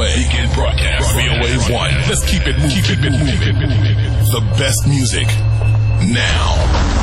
Weekend broadcast. VOA1. Let's keep it moving. The best music now.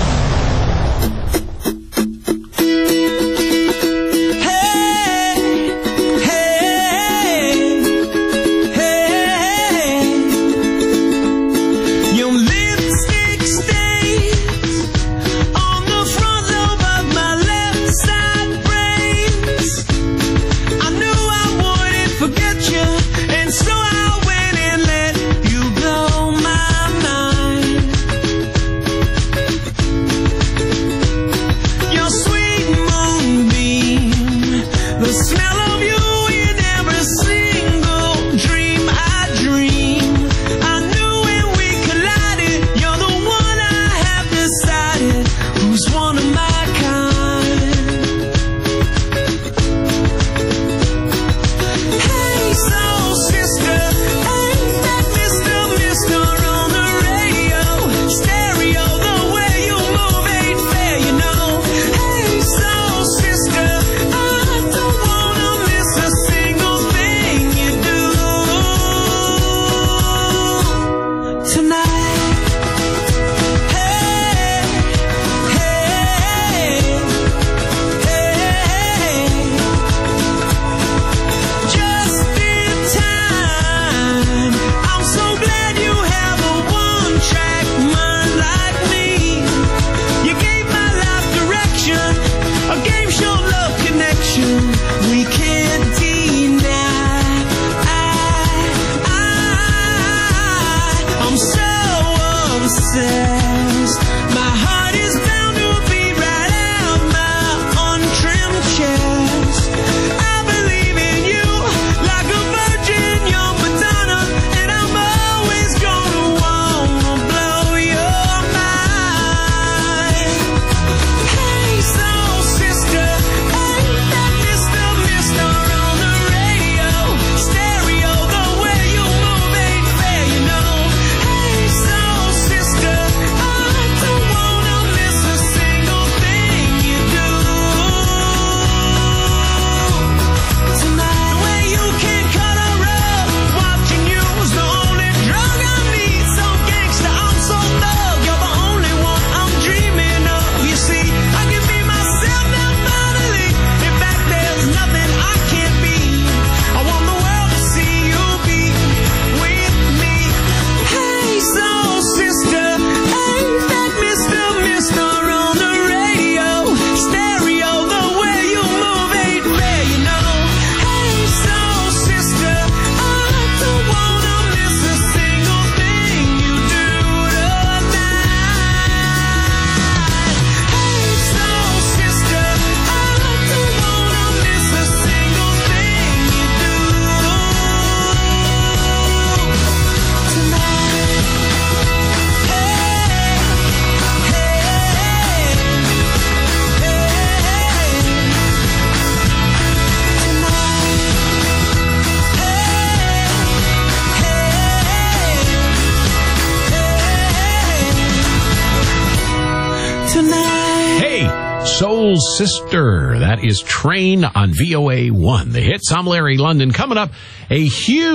Soul Sister. That is Train on VOA1. The hits. I'm Larry London. Coming up, a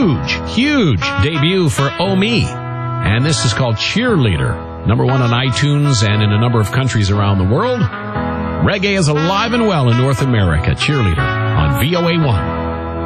huge debut for Omi. And this is called Cheerleader. #1 on iTunes and in a number of countries around the world. Reggae is alive and well in North America. Cheerleader on VOA1.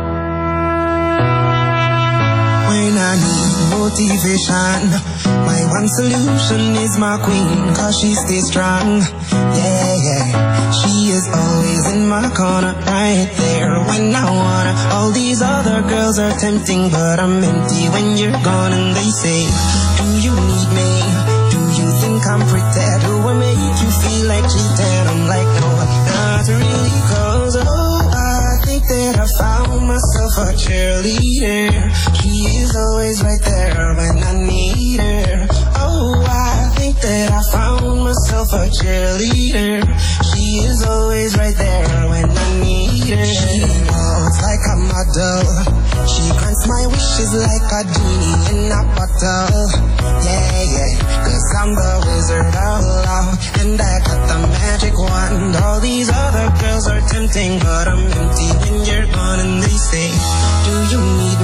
When I need motivation, my one solution is my queen, cause she stays strong. Yeah, she is always in my corner, right there when I wanna. All these other girls are tempting, but I'm empty when you're gone. And they say, do you need me? Do you think I'm pretty? Do I make you feel like cheating? I'm like, no, not really, cause I think that I found myself a cheerleader. She is always right there when I need her. Oh, I think that I found myself a cheerleader. She is always right there when I need her. She walks like a model. She grants my wishes like a genie in a bottle. Yeah, cause I'm the wizard of love, and I got the magic wand. All these other girls are tempting, but I'm empty when you're gone. And they say, do you need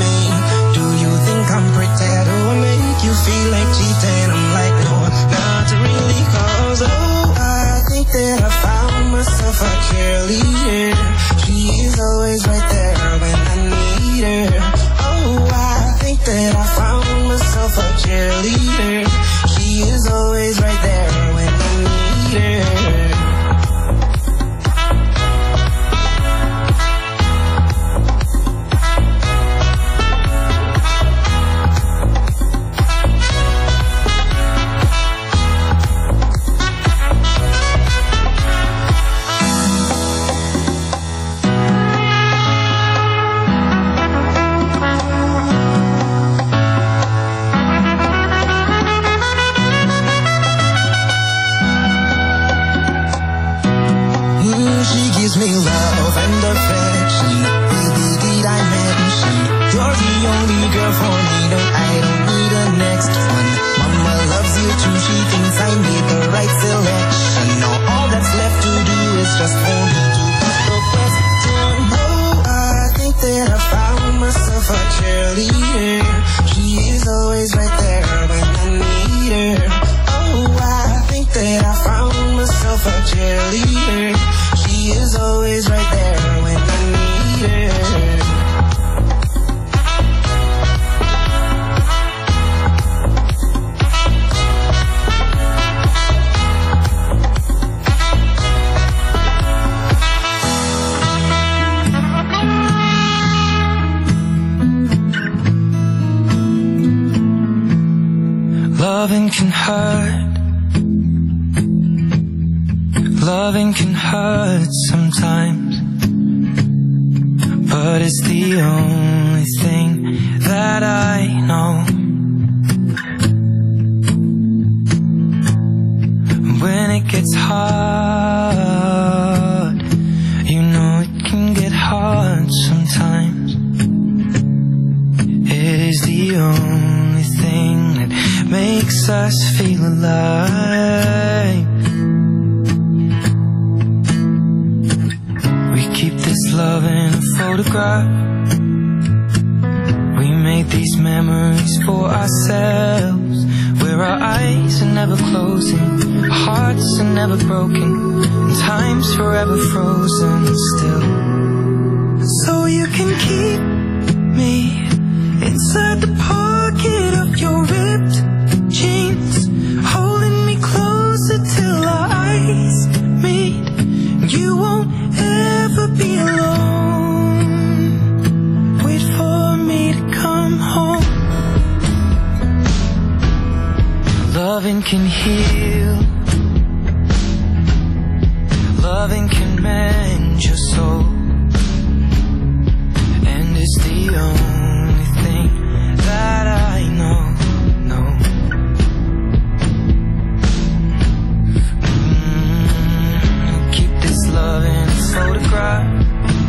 always right there when I need her. Oh, I think that I found myself a cheerleader. She is always right there when I need her. Me love and affection. Baby, did I mention you're the only girl for me? No, I don't need a next one. Mama loves you too. She thinks I made the right selection. Now all that's left to do is just for me to put the question. Oh, I think that I found myself a cheerleader. She is always right there when I need her. Oh, I think that I found myself a cheerleader. She is always right there when I need her. Loving can hurt. Loving can hurt sometimes, but it's the only thing that I know. When it gets hard, you know it can get hard sometimes. It is the only thing that makes us feel alive. Keep this love in a photograph. We made these memories for ourselves, where our eyes are never closing, our hearts are never broken, and time's forever frozen still. So you can keep me inside the pocket of your ripped jeans, holding me closer till our eyes meet. You won't ever be alone. Wait for me to come home. Loving can heal. Loving can mend your soul. And it's the only thing that I know. Love in a photograph.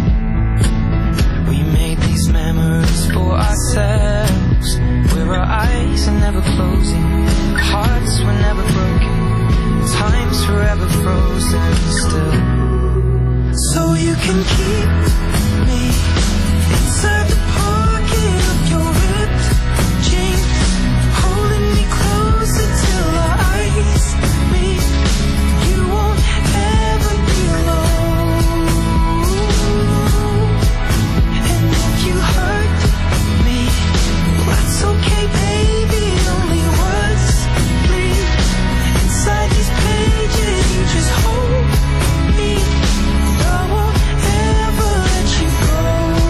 We made these memories for ourselves, where our eyes are never closing, hearts were never broken, time's forever frozen still. So you can keep me inside the pocket of your ripped jeans, holding me closer till our eyes meet. You won't ever be alone. And if you hurt me, that's okay, baby. Only words bleed inside these pages. You just hold me. I won't ever let you go.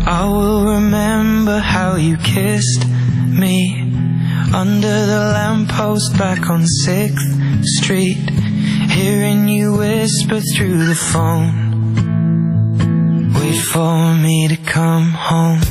I will remember how you kissed me under the lamppost back on 6th Street, hearing you whisper through the phone, wait for me to come home.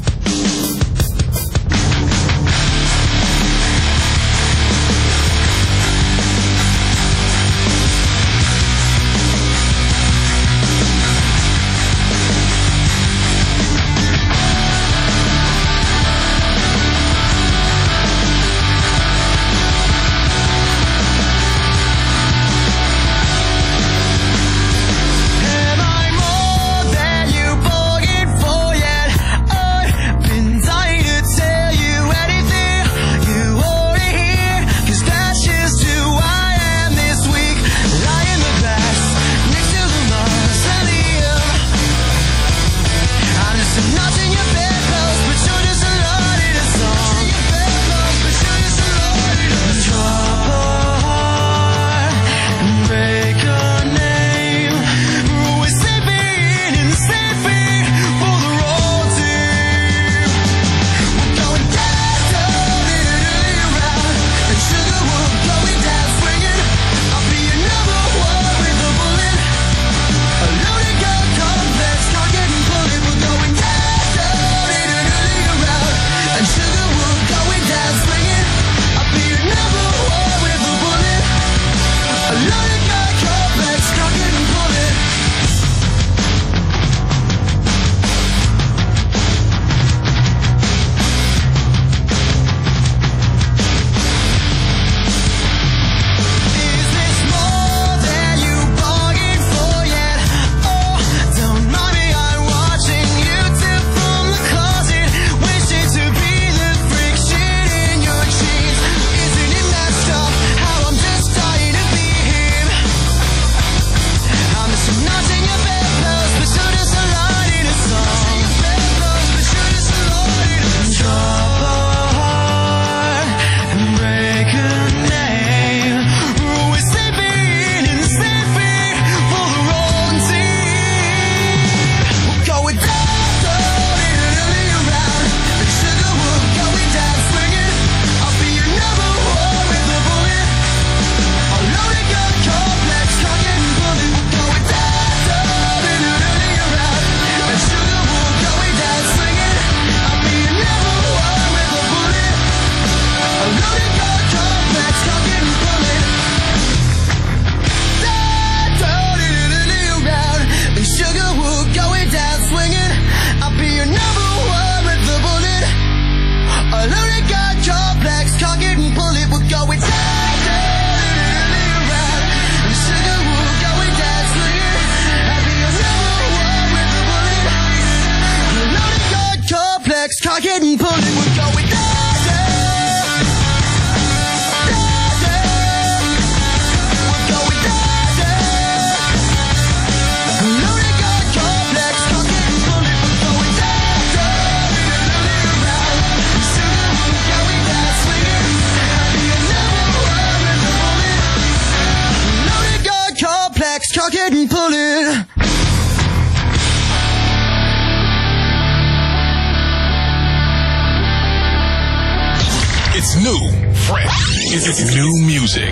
It's new, fresh. It's new music.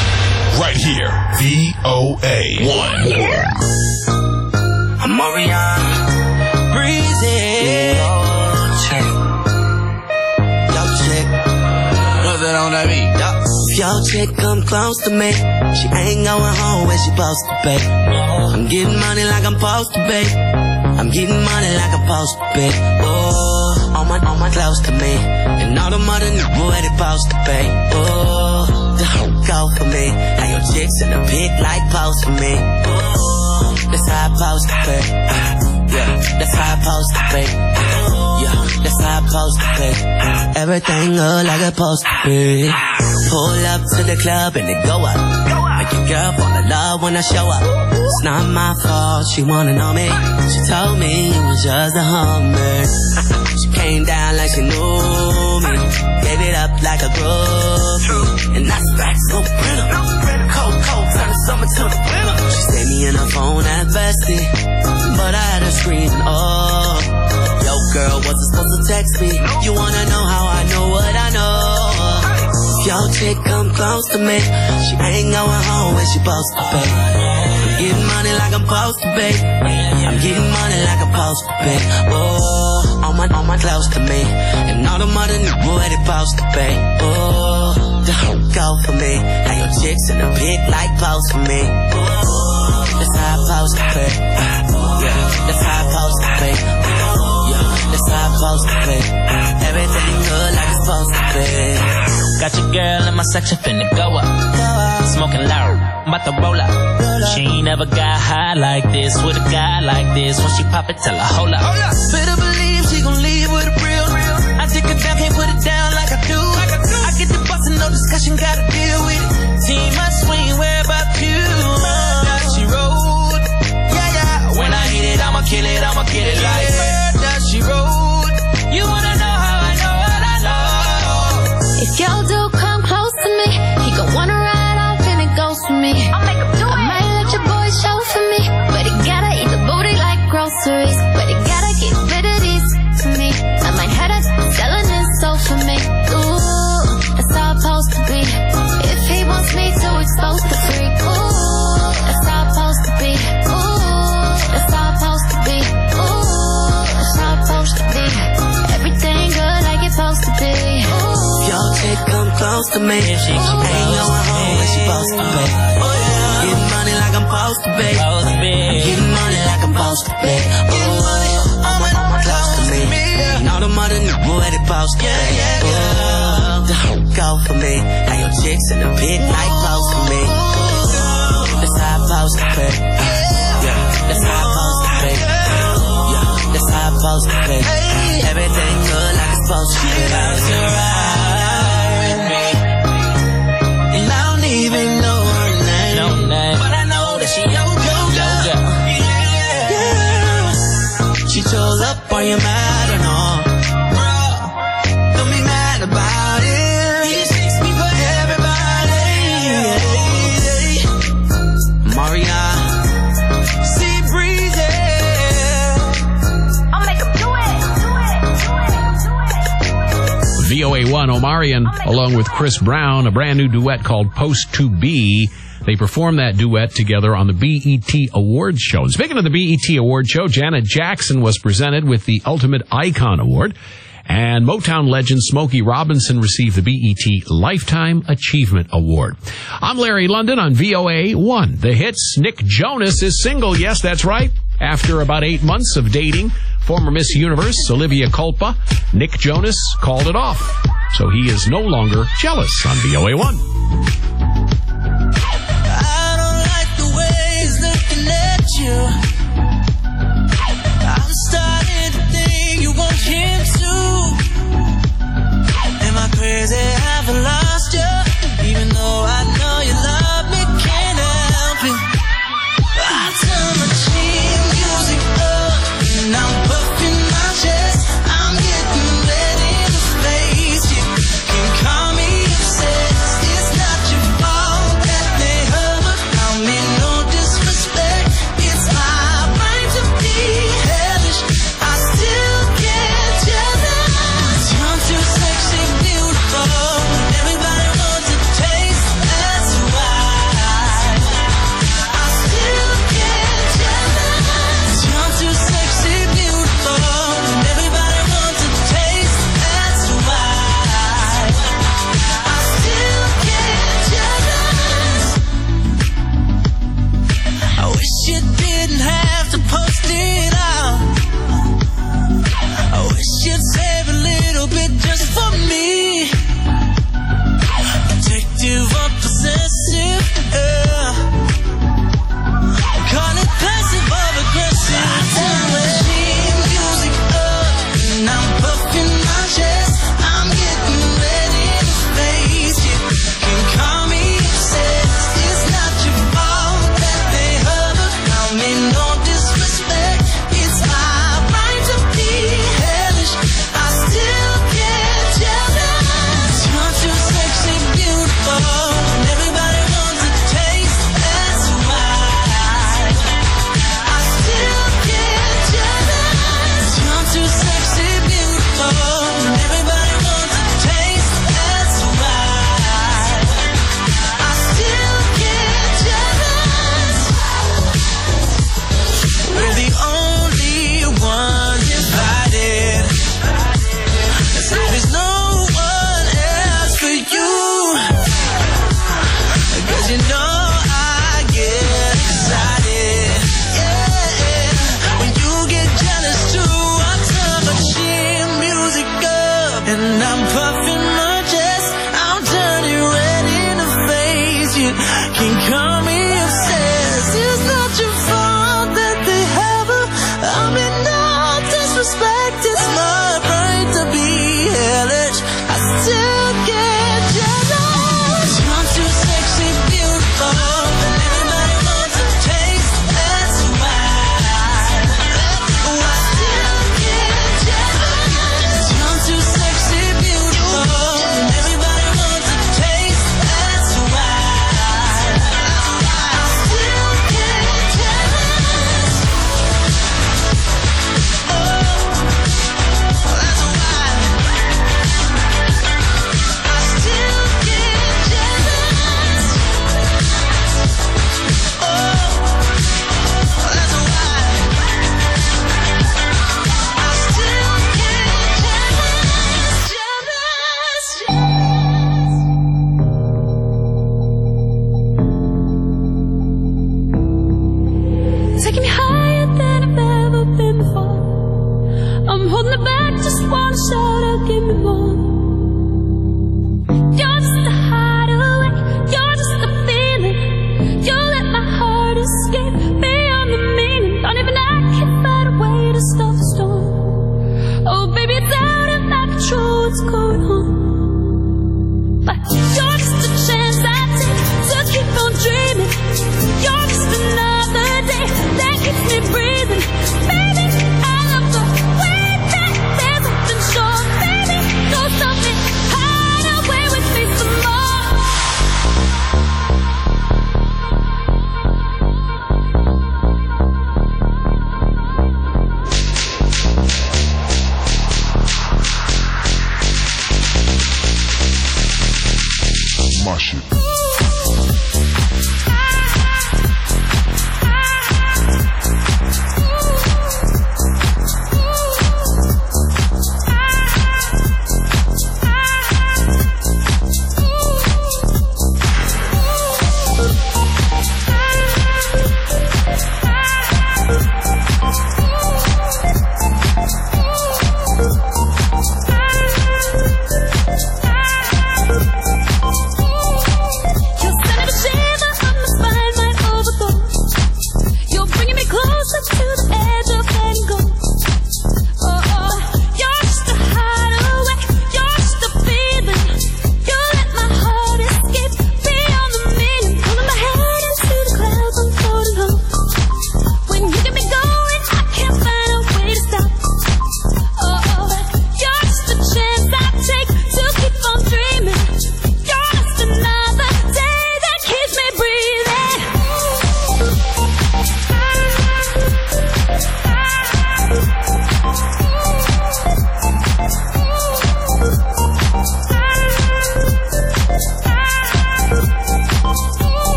Right here, VOA 1. I'm Marianne, breezy. Yo, chick. Put that on that beat. If your chick come close to me, she ain't going home where she supposed to be. I'm getting money like I'm supposed to be. I'm getting money like I'm supposed to be. Oh, all my close to me, and all the mother niggas where they supposed to be. Oh, the whole go for me. Now your chicks in the pit like post to me. Oh, that's how I supposed to be. Yeah, that's how I supposed to be. Yeah, that's how I supposed to be. Everything look like it's supposed to be. Pull up to the club and it go up. Make your girl fall in love when I show up. It's not my fault, she wanna know me. She told me it was just a hummer. She came down like she knew me. Gave it up like a groupie. And that's facts on the printer. Cold, turn the summer to the winter. She stayed me in her phone at bestie, but I had her screaming, oh. Yo, girl wasn't supposed to text me. You wanna know how I know what I know? Your chick come close to me, she ain't going home when she supposed to pay. I'm getting money like I'm supposed to pay. I'm getting money like I'm supposed to pay. Oh, all my close to me, and all the mother niggas where they supposed to pay. Oh, the whole go for me. Now your chicks in the pig like close for me. Oh, that's how I'm supposed to pay. Yeah, that's how I'm supposed to pay. Yeah, that's how I'm supposed to pay. Everything good like it's supposed to pay. Got your girl in my section finna go up. Smoking loud, I'm about to roll up. She ain't never got high like this with a guy like this. When she pop it, tell her hold up. Better believe she gon' leave with a real. I take it down, can't put it down like I do. I get the bus and no discussion, gotta deal with it. Team my swing, where about you? That she rode. Yeah. When I hit it, I'ma kill it like that she rode. You wanna know how I know what I know? If y'all do come close to me, he gon' wanna ride off and it goes for me. I'll make him do it. I might let your boy show for me, but he gotta eat the booty like groceries. But he gotta get rid of these to me. I might have that selling his soul for me. Ooh, that's how it's supposed to be. If he wants me to expose the freak, ooh, that's how it's supposed to be. Ooh, that's how it's supposed to be. Ooh, that's how it's supposed to be. Everything good like it's supposed to be. Your chick come close to me, she ain't going home when she supposed to pay. Getting money like I'm supposed to pay. I'm getting money like I'm supposed to pay. All my close to me, and all the mother niggas where they supposed to pay. The whole go for me, now your chicks in the pit like close to me. That's how I'm supposed to pay. Yeah, that's how I'm supposed to pay. Yeah, that's how I'm supposed to pay. Everything good like it's supposed to pay. Even know her name, but I know that she your girl. Yeah. She chose up, are you mad or no? Bro, don't be mad about it. He takes me for everybody. Maria, sea breezy. I'll make him do it. VOA1 Omarion, along with Chris Brown, a brand new duet called Post to Be. They performed that duet together on the BET Awards show. And speaking of the BET Awards show, Janet Jackson was presented with the Ultimate Icon Award, and Motown legend Smokey Robinson received the BET Lifetime Achievement Award. I'm Larry London on VOA1. The hits. Nick Jonas is single. Yes, that's right. After about 8 months of dating former Miss Universe Olivia Culpa, Nick Jonas called it off. So he is no longer jealous on VOA1. I don't like the way he's looking at you. I'm starting to think you want him too. Am I crazy? Have I lost you? Even though I know you love me, can't help it. I turn my cheap music up, and I'm puffing my chest. I'm getting ready to face you. Can call me obsessed. It's not your fault that they heard about me. No disrespect. It's my right to be hellish. I still can't and I'm puffing my chest. I'm turning red in the face. You can call me obsessed. It's not your fault that they have her. I mean, no disrespect. It's my right to be hellish. I still get jealous. You're too sexy, beautiful, and everybody wants a taste. That's why I still get jealous. You're too sexy, beautiful, and everybody wants a taste. That's why I still get jealous. Oh, that's why I still get jealous. Oh, that's why I still get jealous. Taking me higher than I've ever been before. I'm holding it back, just wanna shout out, give me more. You're just a hideaway, you're just a feeling. You let my heart escape beyond the meaning. Don't even I can find a way to stop the storm. Oh baby, it's out of my control, what's going on? But you're just a chance I take to keep on dreaming. You're just another day that keeps me breathing. Baby, I love the way that there's nothing short. Baby, go something, hide away with me some more. My shit.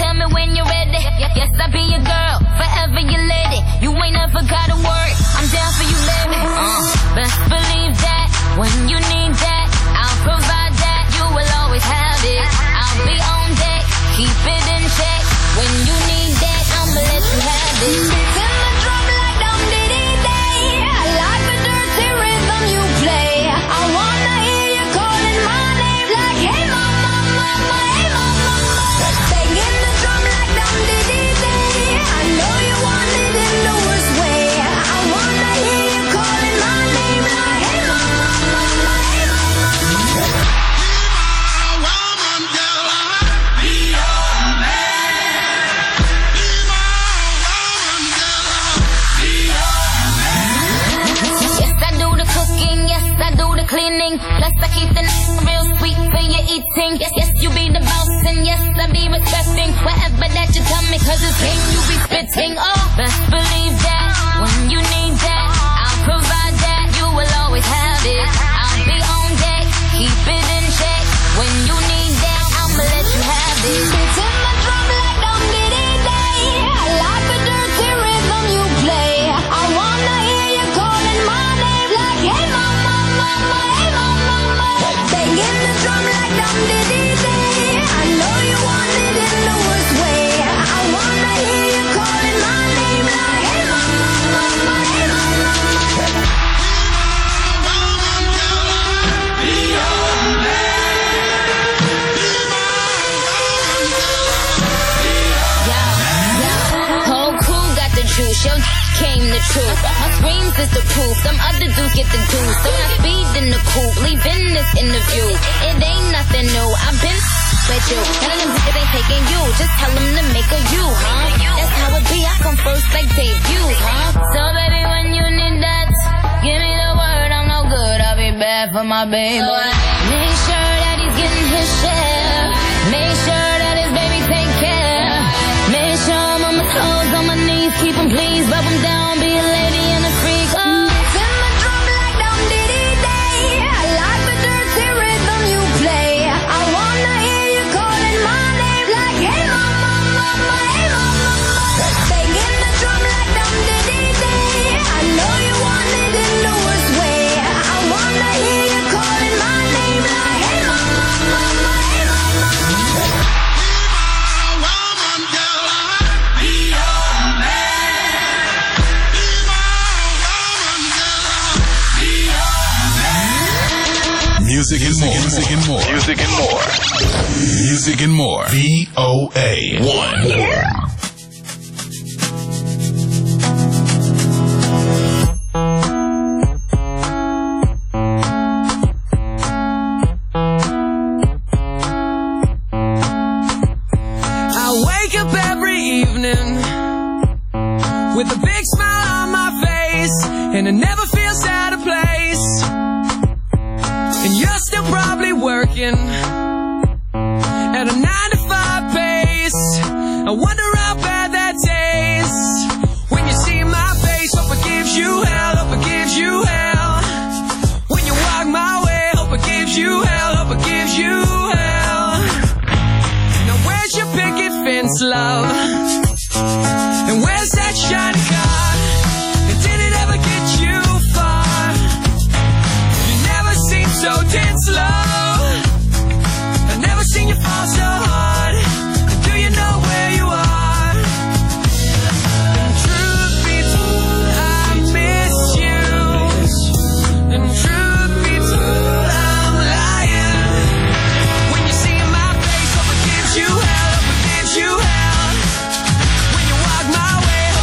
tell me when you're ready. Yes, I'll be your girl, forever your lady. You ain't never gotta worry, I'm down for you, baby. Best believe that, when you need that, I'll provide that. You will always have it. I'll be on deck, keep it in check. When you need that, I'ma let you have it. Beats in the drum like dum diddy day. I like the dirty rhythm you play. I wanna hear you calling my name like, hey mama, mama, hey mama. Banging the drum like dum diddy day. I know you want it in the worst way. I wanna hear you calling my name like, hey mama, mama, hey mama. Cleaning, plus I keep the real sweet for your eating. Yes, yes, you be the boss, and yes, I be respecting whatever that you tell me, cause it's game you be spitting. Oh, best believe that, when you need that, I'll provide that. You will always have it. I'll be on deck, keep it in check. When you need that, I'ma let you have it. Beats in the drum like dum diddy day. I like the dirty rhythm you play. I wanna hear you calling my name like, hey mama, mama, hey mama. Banging the drum like dum diddy day. I know you want it in the worst way. I wanna hear you calling my name like, hey mama, mama, hey mama. Whole crew got the juice, yo came the truth. My screams is the proof, some other dudes get the juice. So I speed in the coupe, leaving this interview. It ain't nothing new, I've been with you. None of them bitches ain't taking you, just tell them to make a you, huh? That's how it be, I come first like debuts, huh? So baby, when you need that, give me the word, I'm no good, I'll be bad for my baby. Make sure that he's getting his share. Make sure that his baby take care. Make sure I'm on my toes, on my knees, keep him please, rub him down, be a lady and a freak. Oh, it's in the drum like dum diddy day. I like the dirty rhythm you play. I wanna hear you calling my name like, hey mama, mama, hey mama. Banging the drum like dum diddy day. I know you want it in the worst way. I wanna hear you calling my name like, hey mama, mama, hey mama. Music and more. Music and more. Music and more. Music and more. VOA1. with a big smile on my face, and it never feels out of place. And you're still probably working at a 9-to-5 pace. I wonder how bad that tastes when you see my face. Hope it gives you hell, hope it gives you hell. When you walk my way, hope it gives you hell, hope it gives you hell. Now where's your picket fence, love? And where's that shiny car? And did it ever get you far? You never seem so dead slow. I've never seen you fall so hard. Do you know where you are? And truth be told, I miss you. And truth be told, I'm lying. When you see my face, hope it gives you hell, hope it gives you hell. When you walk my way,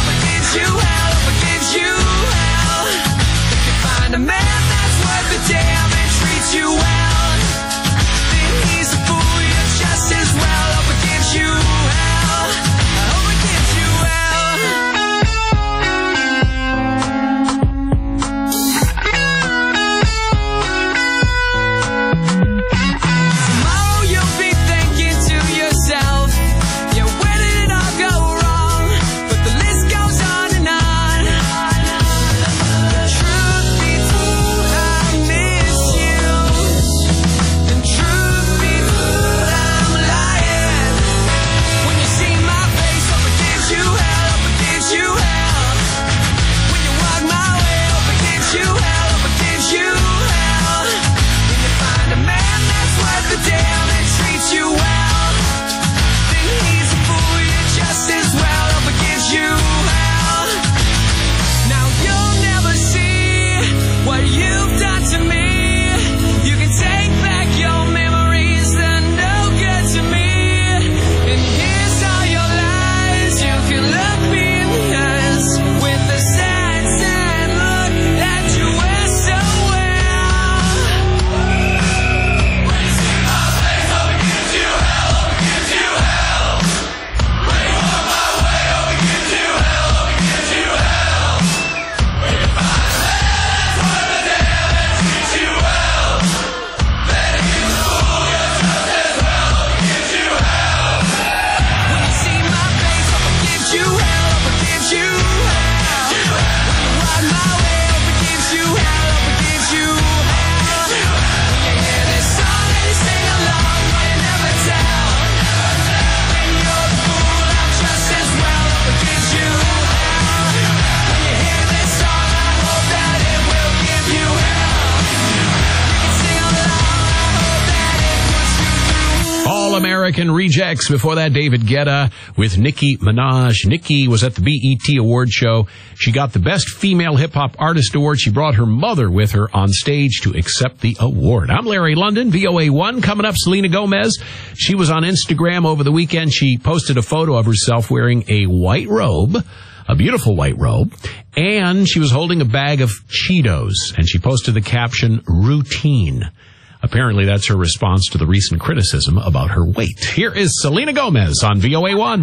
American Rejects. Before that, David Guetta with Nicki Minaj. Nicki was at the BET Award show. She got the Best Female Hip Hop Artist Award. She brought her mother with her on stage to accept the award. I'm Larry London, VOA1. Coming up, Selena Gomez. She was on Instagram over the weekend. She posted a photo of herself wearing a white robe, a beautiful white robe, and she was holding a bag of Cheetos, and she posted the caption, routine. Apparently, that's her response to the recent criticism about her weight. Here is Selena Gomez on VOA1.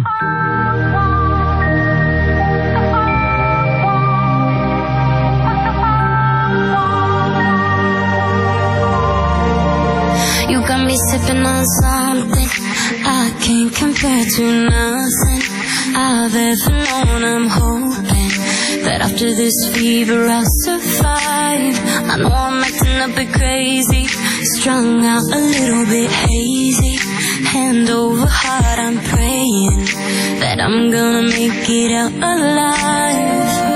You got me sipping on something I can't compare to nothing I've ever known. I'm hoping that after this fever I'll survive. I know I'm acting a bit crazy, strung out a little bit hazy. Hand over heart, I'm praying that I'm gonna make it out alive.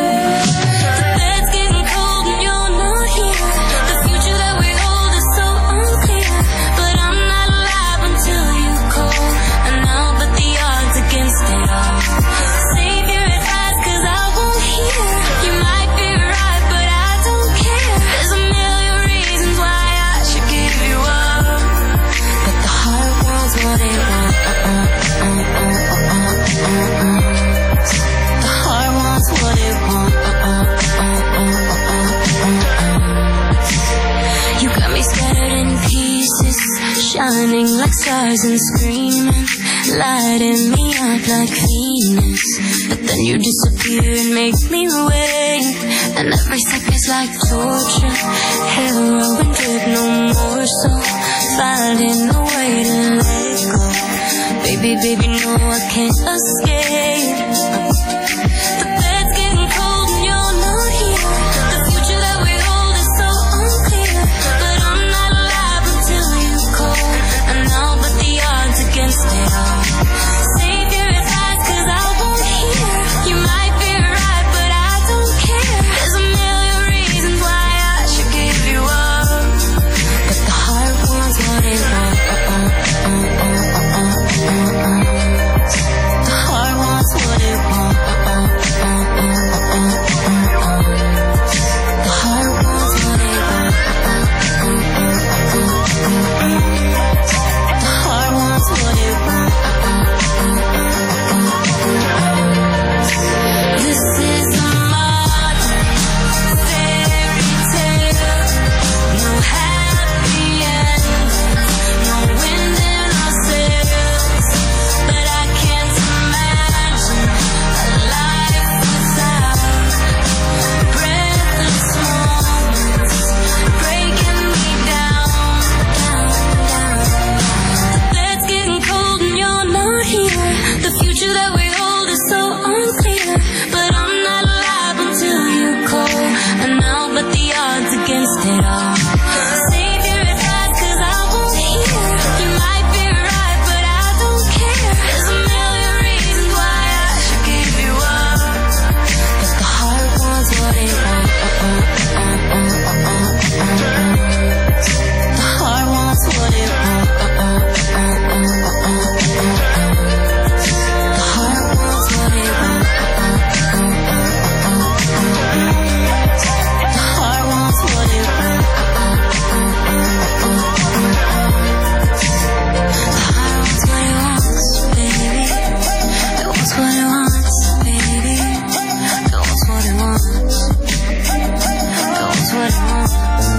Shining like stars and screaming, lighting me up like Venus. But then you disappear and make me wait, and every second's like torture. Heroin drip, no more, so finding a way to let go. Baby, baby, no, I can't escape. The bed's getting cold and you're not here. The future that we hold is so unclear, but I'm not alive until you call. And all but the odds against it all. Save your advice, 'cause I won't hear. You might be right, but I don't care. There's a million reasons why I should give you up, but the heart wants what it wants. The heart wants what it wants. The heart wants what it wants. The heart wants what it wants. This is a modern fairy tale. No happy endings, no wind in our sails. But I can't imagine a life without breathless moments breaking me down, down, down. The bed's getting cold and you're not here. The future that we hold is so unclear, but I'm not alive until you call. And now but the odds against it all. Save your advice, 'cause I won't hear. You might be right, but I don't care. There's a million reasons why I should give you up, but the heart wants what it wants. The heart wants what it wants. The heart wants what it wants. The heart wants what it wants. The heart wants what it wants, baby. It wants what it wants, baby. It wants what it wants. It wants what it wants.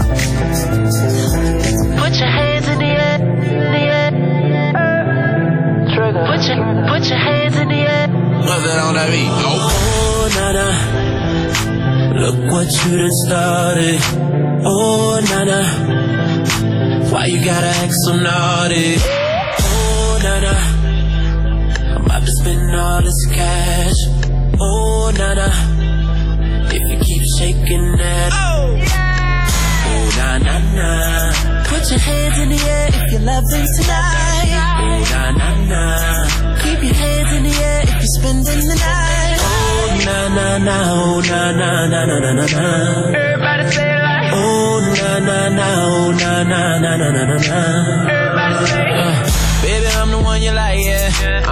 Put your hands in the air, the air. Trigger. Put your hands in the air. What's that on that beat? Oh, nana, look what you done started. Oh, nana, why you gotta act so naughty? Oh, nana, I'm about to spend all this cash. Oh, nana, if you keep shaking that. Oh, na na na, put your hands in the air if you're loving tonight. Oh, na na na, keep your hands in the air if you're spending the night. Oh, na na na, oh, na na na na na na na. Everybody say it like. Oh, na na na, oh, na na na na na na na. Everybody say it. Baby, I'm the one you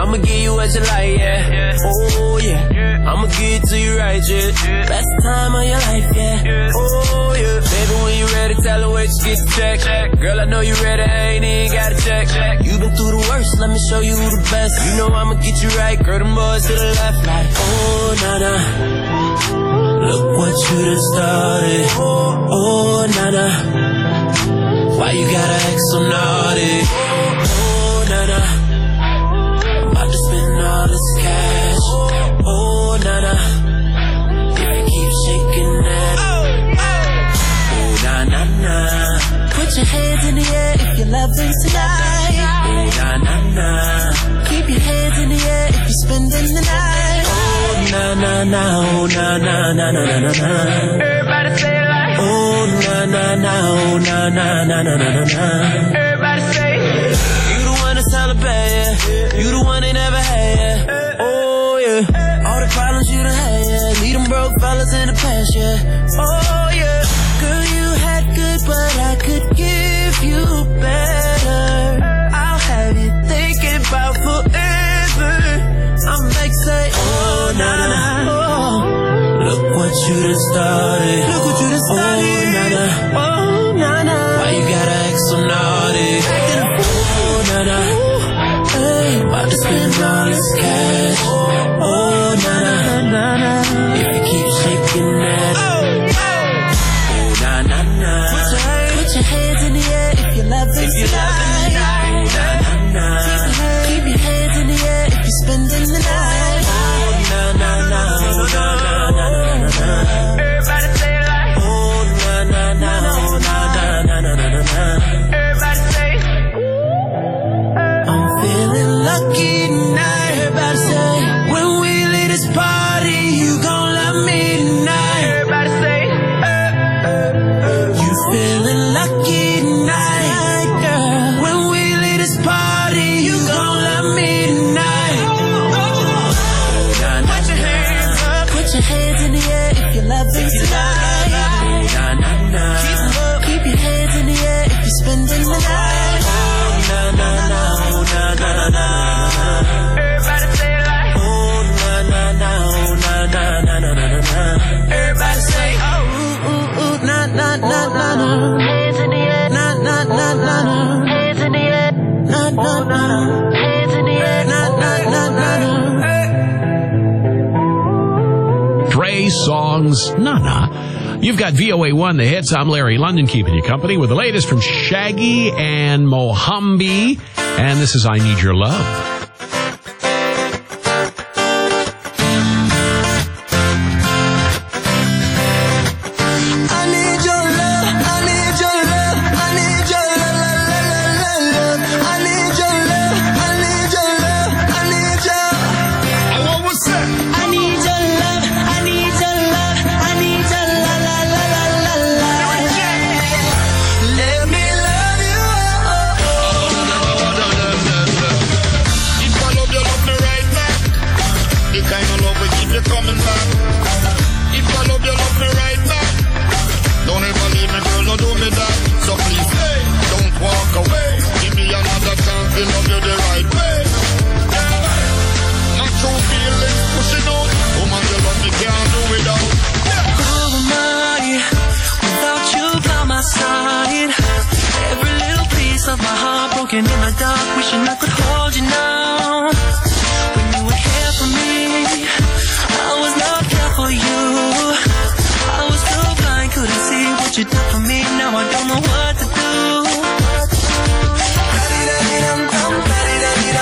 I'ma give you what you like, yeah. Oh, yeah. I'ma give it to you right, yeah. Best time of your life, yeah. Oh, yeah. Baby, when you ready, tell her where you get the check. Girl, I know you ready, I ain't even got to check. You been through the worst, let me show you who the best. You know I'ma get you right, girl, them boys to the left. Like, oh, nah. Look what you done started. Oh, nah. Why you gotta act so naughty? Oh, nah. I'm about to spend all this cash. Oh, nah. If you keep shaking that. Oh, nah. Put your hands in the air if you're loving tonight. Oh, nah. Keep your hands in the air if you're spending the night. Oh, nah. Oh, nah. Everybody say it like. Oh, nah. Oh, nah. Everybody say it. You the one to celebrate, yeah. You the one they never had, yeah. Oh, yeah. All the problems you done had, yeah. Leave them broke fellas in the past, yeah. Oh, yeah. Girl, you had good, but I could give you better. I'll have you thinking about forever. I'm like, say, oh, nah. Oh, look what you done started. Oh, nah. Why you gotta act so naughty? Oh, nah. Hey, about to spend all this cash. Oh, nah. If you keep shaking that. Oh, nah. Put your hands in the air if you love it tonight. Oh, nah. Keep your hands in the air if you're spending the night. Oh, nah. Everybody say it like. Oh, nah. Everybody say. I'm feeling lucky tonight. Everybody say. When we leave this party, you gon' love me tonight. Everybody say. You feeling lucky tonight, girl. When we leave this party, you gon' love me tonight. Put your hands up. Put your hands in the air if you love it tonight. Keep your hands in the air if you're spending the night. Oh, nah. Everybody say it like. Oh, nah. Everybody say, oh, nah. Hands in the air, nah. Hands in the air, nah. Hands in the air, nah. Trey Songz, Nana. You've got VOA1, the hits. I'm Larry London, keeping you company with the latest from Shaggy and Mohambi. And this is I Need Your Love. In the dark, wishing I could hold you now. When you were here for me, I was not there for you. I was too blind, couldn't see what you did for me. Now I don't know what to do.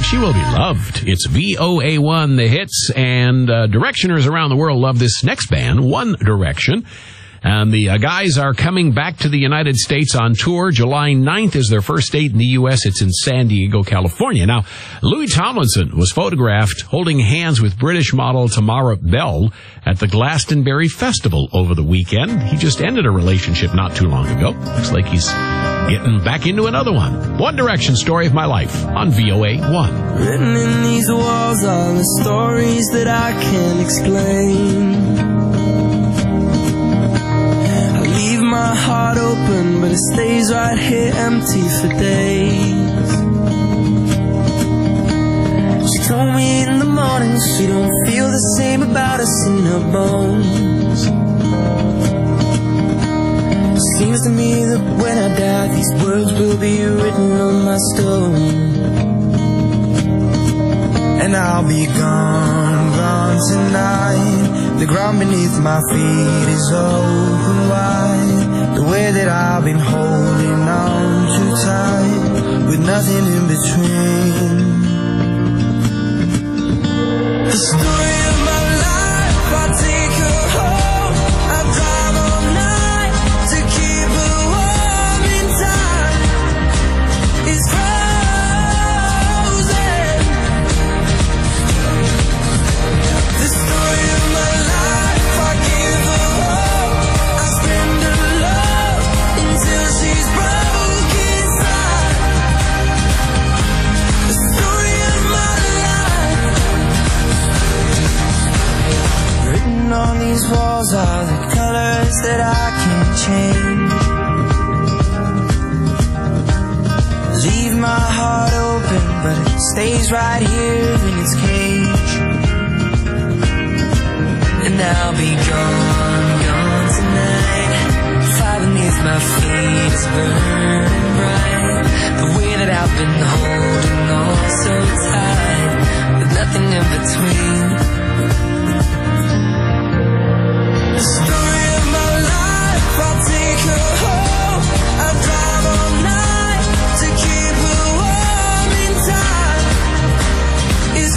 she will be loved. It's VOA1, the hits, and Directioners around the world love this next band, One Direction. And the guys are coming back to the United States on tour. July 9th is their first date in the U.S. It's in San Diego, California. Now, Louis Tomlinson was photographed holding hands with British model Tamara Bell at the Glastonbury Festival over the weekend. He just ended a relationship not too long ago. Looks like he's getting back into another one. One Direction, Story of My Life on VOA1. Written in these walls are the stories that I can't explain. Leave my heart open, but it stays right here empty for days. She told me in the morning she don't feel the same about us in her bones. Seems to me that when I die, these words will be written on my stone. And I'll be gone, gone tonight. The ground beneath my feet is open wide. The way that I've been holding on too tight, with nothing in between. The story of my life, I take her home. I drive all night to keep her warm in time. It's frozen. The story of my life, I give her hope. I spend her love until she's broke inside. The story of my life. Written on these walls are the colors that I can't change. Leave my heart open, but it stays right here in its cage. And I'll be gone, gone tonight. Fire beneath my feet is burning bright. The way that I've been holding on so tight, with nothing in between. The story of my life, I'll take her home. I'll drive all night to keep her warm in time. It's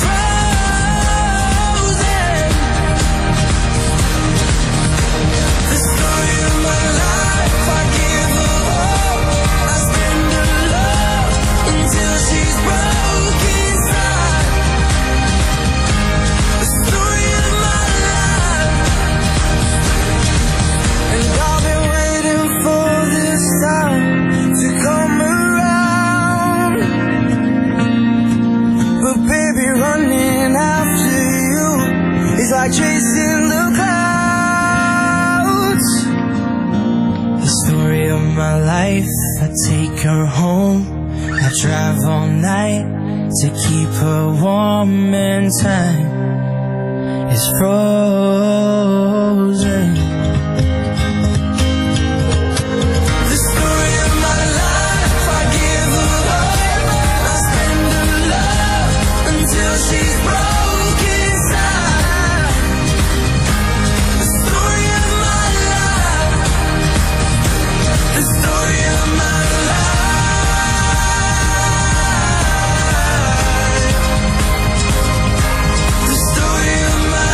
frozen. The story of my life, I give her hope. I spend her love until she's broke inside. The story of my life. And I've been waiting for this time to come around. But baby, running after you is like chasing the clouds. The story of my life, I take her home. I drive all night to keep her warm and time is frozen. The story of my life, I give her hope. I spend her love until she's broke inside. The story of my life. The story of my life. The story of my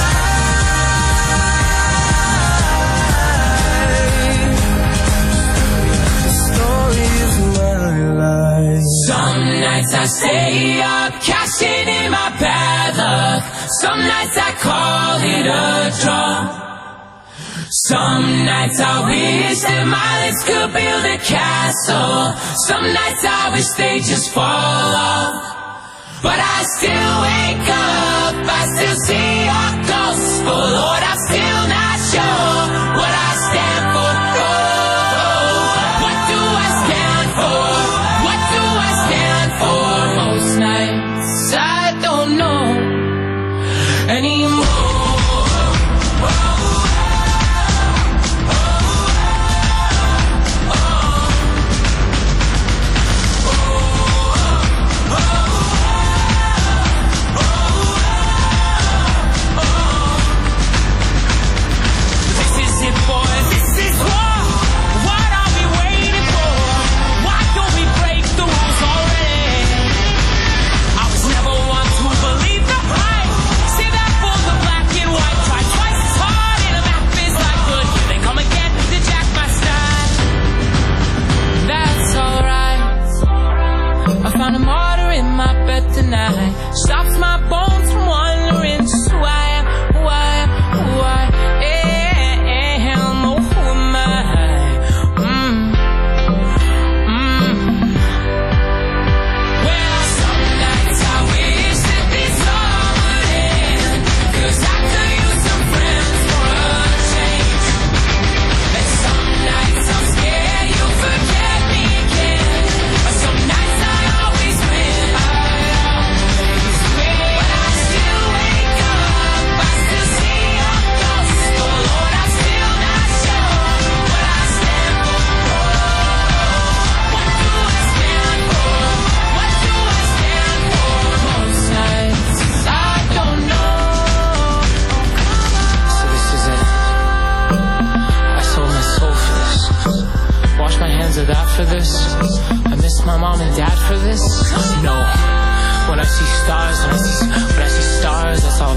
life. The story of my life. Some nights I stay up, cashing in my bad luck. Some nights I call it a draw. Some nights I wish that my legs could build a castle. Some nights I wish they just fall off. But I still wake up, I still see your gospel. Lord, I'm still not sure what I stand for. Oh, what do I stand for? What do I stand for? Most nights I don't know anymore. for this? I miss my mom and dad for this? No. When I see stars, when I see stars, that's all